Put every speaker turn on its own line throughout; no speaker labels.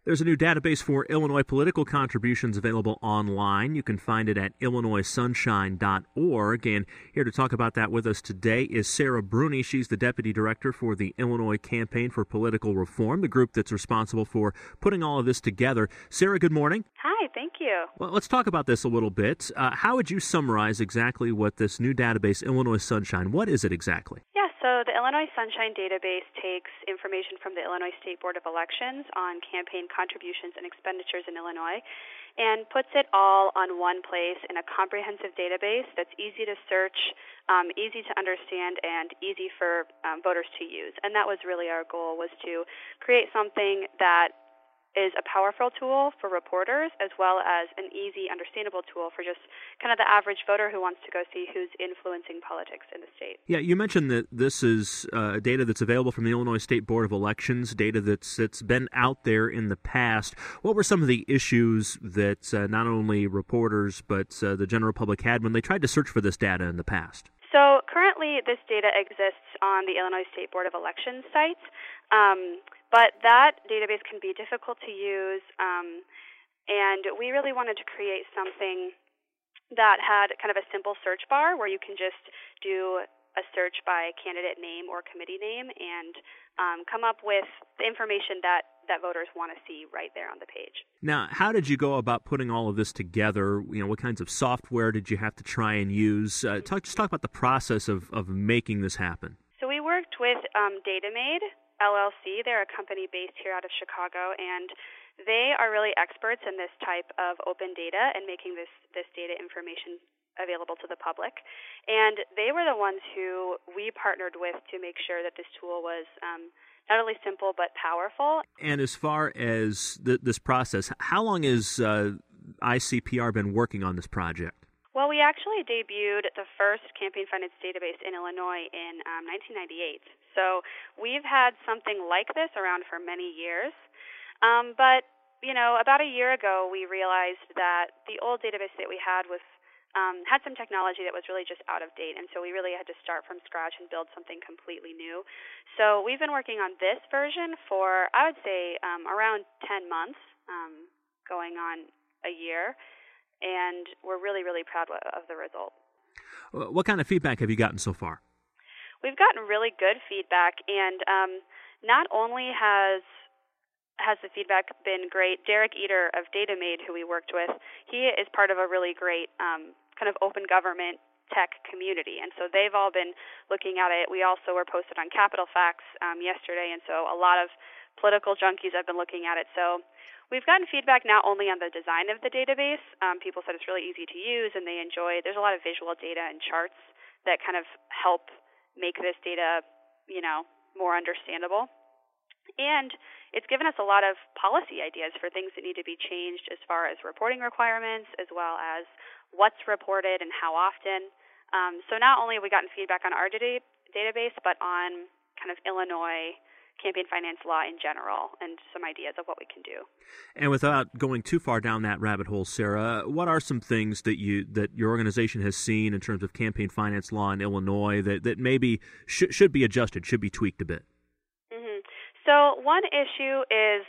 There's a new database for Illinois political contributions available online. You can find it at illinoissunshine.org. And here to talk about that with us today is Sarah Bruni. She's the Deputy Director for the Illinois Campaign for Political Reform, the group that's responsible for putting all of this together. Sarah, good morning.
Hi, thank you.
Well, let's talk about this a little bit. How would you summarize exactly what this new database, Illinois Sunshine, what is it exactly?
So the Illinois Sunshine database takes information from the Illinois State Board of Elections on campaign contributions and expenditures in Illinois and puts it all on one place in a comprehensive database that's easy to search, easy to understand, and easy for voters to use. And that was really our goal, was to create something that is a powerful tool for reporters as well as an easy, understandable tool for just kind of the average voter who wants to go see who's influencing politics in the state.
Yeah, you mentioned that this is data that's available from the Illinois State Board of Elections, data that's been out there in the past. What were some of the issues that not only reporters but the general public had when they tried to search for this data in the past?
So currently this data exists on the Illinois State Board of Elections site, but that database can be difficult to use, and we really wanted to create something that had kind of a simple search bar where you can just do a search by candidate name or committee name and come up with the information that voters want to see right there on the page.
Now, how did you go about putting all of this together? What kinds of software did you have to try and use? Just talk about the process of making this happen.
So we worked with DataMade LLC. They're a company based here out of Chicago, and they are really experts in this type of open data and making this data information available to the public. And they were the ones who we partnered with to make sure that this tool was not only simple but powerful.
And as far as this process, how long has ICPR been working on this project?
Well, we actually debuted the first campaign finance database in Illinois in 1998. So we've had something like this around for many years. But, about a year ago, we realized that the old database that we had had some technology that was really just out of date, and so we really had to start from scratch and build something completely new. So we've been working on this version for, I would say, around 10 months, going on a year, and we're really, really proud of the result.
What kind of feedback have you gotten so far?
We've gotten really good feedback, and not only has the feedback been great, Derek Eater of DataMade, who we worked with, he is part of a really great kind of open government tech community, and so they've all been looking at it. We also were posted on Capital Facts yesterday, and so a lot of political junkies have been looking at it. So we've gotten feedback not only on the design of the database. People said it's really easy to use, and they enjoy. There's a lot of visual data and charts that kind of help make this data, more understandable. And it's given us a lot of policy ideas for things that need to be changed as far as reporting requirements, as well as what's reported and how often. So not only have we gotten feedback on our database, but on kind of Illinois campaign finance law in general and some ideas of what we can do.
And without going too far down that rabbit hole, Sarah, what are some things that your organization has seen in terms of campaign finance law in Illinois that maybe should be adjusted, should be tweaked a bit?
Mm-hmm. So one issue is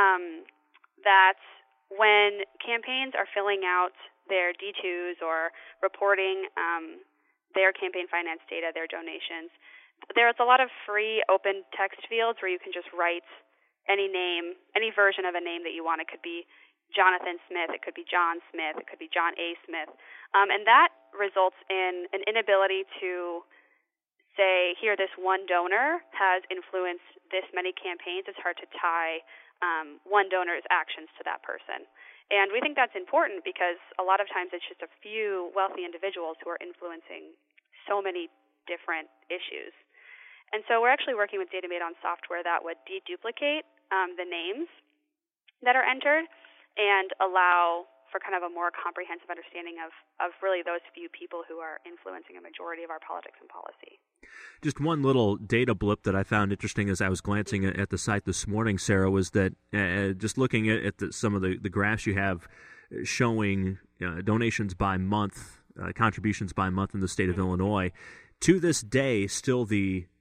that when campaigns are filling out their D2s or reporting their campaign finance data, their donations, there's a lot of free open text fields where you can just write any name, any version of a name that you want. It could be Jonathan Smith, it could be John Smith, it could be John A. Smith. And that results in an inability to say, here, this one donor has influenced this many campaigns. It's hard to tie one donor's actions to that person. And we think that's important because a lot of times it's just a few wealthy individuals who are influencing so many different issues. And so we're actually working with DataMade on software that would deduplicate the names that are entered and allow for kind of a more comprehensive understanding of really those few people who are influencing a majority of our politics and policy.
Just one little data blip that I found interesting as I was glancing at the site this morning, Sarah, was that just looking at some of the graphs you have showing donations by month, contributions by month in the state of Illinois, to this day, still the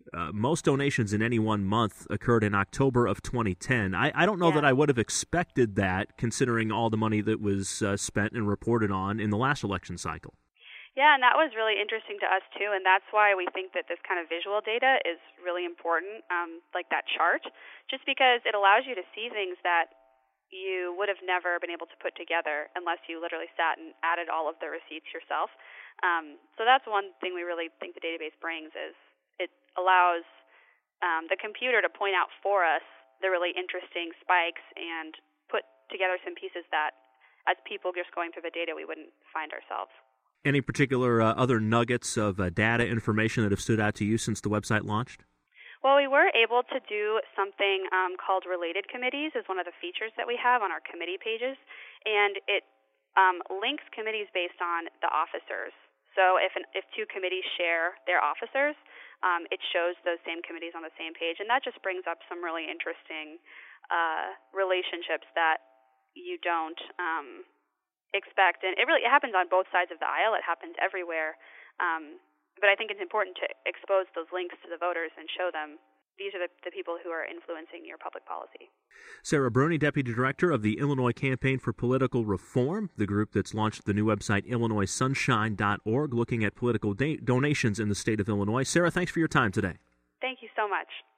most donations in any one month occurred in October of 2010. I don't know that I would have expected that, considering all the money that was spent and reported on in the last election cycle.
Yeah, and that was really interesting to us, too, and that's why we think that this kind of visual data is really important, like that chart, just because it allows you to see things that you would have never been able to put together unless you literally sat and added all of the receipts yourself. So that's one thing we really think the database brings is it allows the computer to point out for us the really interesting spikes and put together some pieces that, as people just going through the data, we wouldn't find ourselves.
Any particular other nuggets of data information that have stood out to you since the website launched?
Well, we were able to do something called Related Committees is one of the features that we have on our committee pages, and it links committees based on the officers. So if two committees share their officers, it shows those same committees on the same page, and that just brings up some really interesting relationships that you don't expect. And it happens on both sides of the aisle. It happens everywhere. But I think it's important to expose those links to the voters and show them these are the people who are influencing your public policy.
Sarah Bruni, Deputy Director of the Illinois Campaign for Political Reform, the group that's launched the new website IllinoisSunshine.org, looking at political donations in the state of Illinois. Sarah, thanks for your time today.
Thank you so much.